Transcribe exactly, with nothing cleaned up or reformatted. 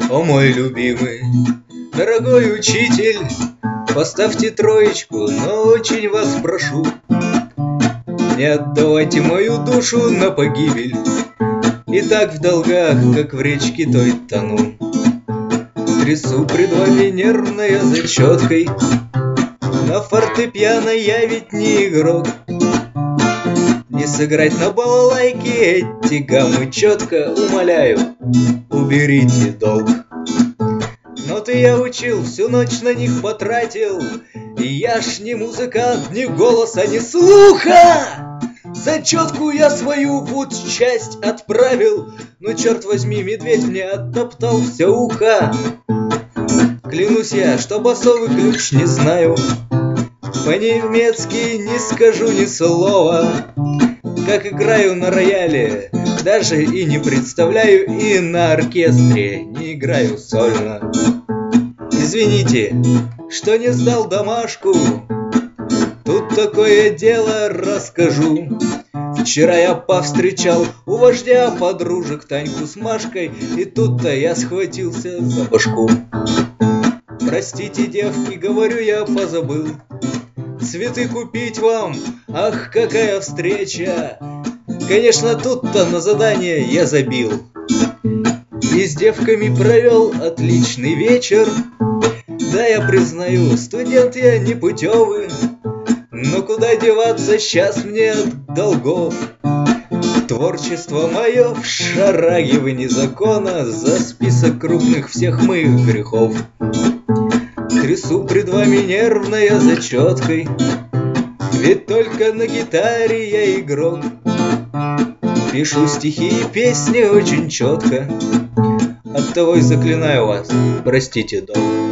О мой любимый, дорогой учитель, поставьте троечку, но очень вас прошу, не отдавайте мою душу на погибель, и так в долгах, как в речке той тону. Трясу пред вами нервной зачеткой, на фортепиано я ведь не игрок. Не сыграть на балалайке эти гаммы четко, умоляю, уберите долг. Ноты я учил, всю ночь на них потратил, и я ж не музыкант, ни голоса, ни слуха. Зачетку я свою путь часть отправил, но, черт возьми, медведь мне оттоптал все ухо. Клянусь я, что басовый ключ не знаю, по-немецки не скажу ни слова. Как играю на рояле, даже и не представляю, и на оркестре не играю сольно. Извините, что не сдал домашку, тут такое дело расскажу. Вчера я повстречал у вождя подружек Таньку с Машкой, и тут-то я схватился за башку. Простите, девки, говорю, я позабыл цветы купить вам, ах, какая встреча! Конечно, тут-то на задание я забил и с девками провел отличный вечер. Да, я признаю, студент я непутевый, но куда деваться сейчас мне от долгов? Творчество мое в шараге вне закона за список крупных всех моих грехов. Трясу пред вами нервной зачеткой, ведь только на гитаре я игрок. Пишу стихи и песни очень четко, оттого и заклинаю вас, простите долг.